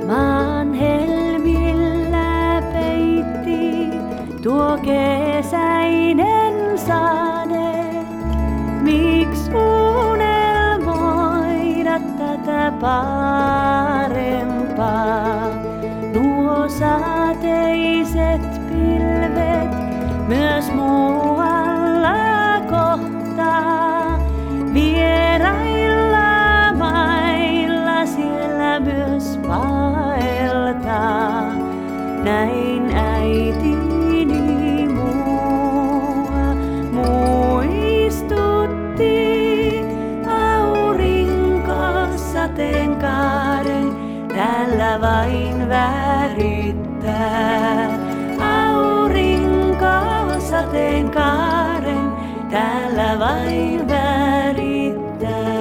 Maan helmillä peitti tuo kesäinen sade. Miks unelmoida tätä parempaa? Nuo sateiset pilvet myös muualla kohtaa. Vierailla mailla siellä myös vaeltaa. Näin äitini mua muistutti. Aurinko sateenkaaren täällä vain värittää. Aurinko sateenkaaren täällä vain värittää.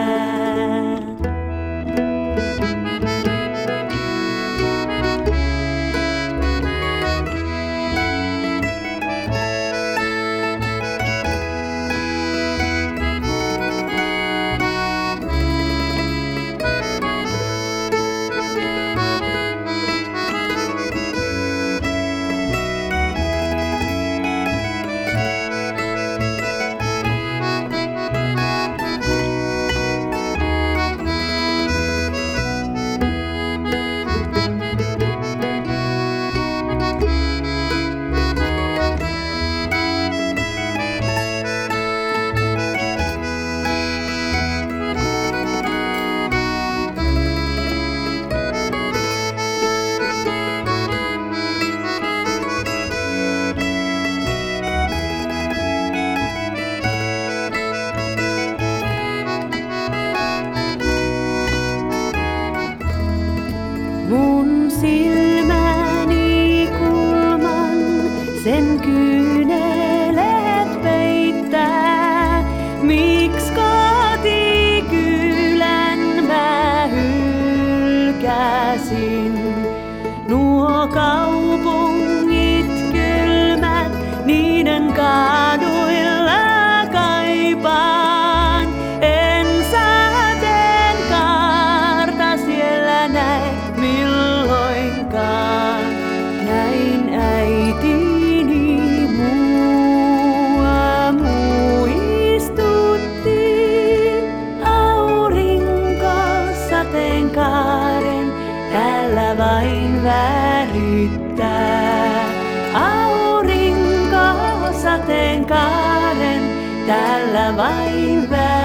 Mun silmäni kulman sen kyynelet peittää. Miks kotikylän mä hylkäsin? Nuo kaupungit kylmät, niiden kaduilla kaipaan. En sateenkaarta siellä näe milloinkaan. Näin äitini mua muistutti. Aurinko sateenkaaren täällä vain värittää. Aurinko sateenkaaren täällä vain värittää.